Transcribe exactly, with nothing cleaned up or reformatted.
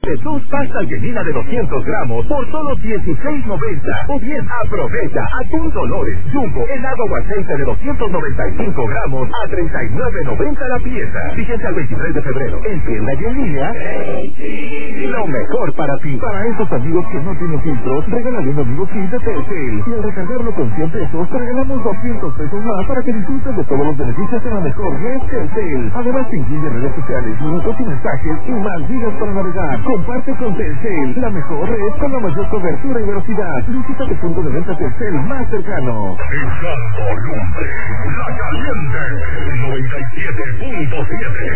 Jesús pasta algemina de doscientos gramos por solo dieciséis noventa. O bien aprovecha atún Dolores Jumbo en agua o aceite de doscientos noventa y cinco gramos a treinta y nueve noventa la pieza. Fíjense al veintitrés de febrero. En tienda y en línea. Lo mejor para ti. Para esos amigos que no tienen filtros, regálale un amigo kit de Telcel. Y al recargarlo con cien pesos, te regalamos doscientos pesos más para que disfrutes de todos los beneficios de la mejor red Telcel. Además, te incluye redes sociales, minutos y mensajes y más gigas para navegar. Comparte con Telcel, la mejor red con la mayor cobertura y velocidad. Visita tu punto de venta Telcel más cercano. En Santo Lumbre, La Caliente, noventa y siete punto siete.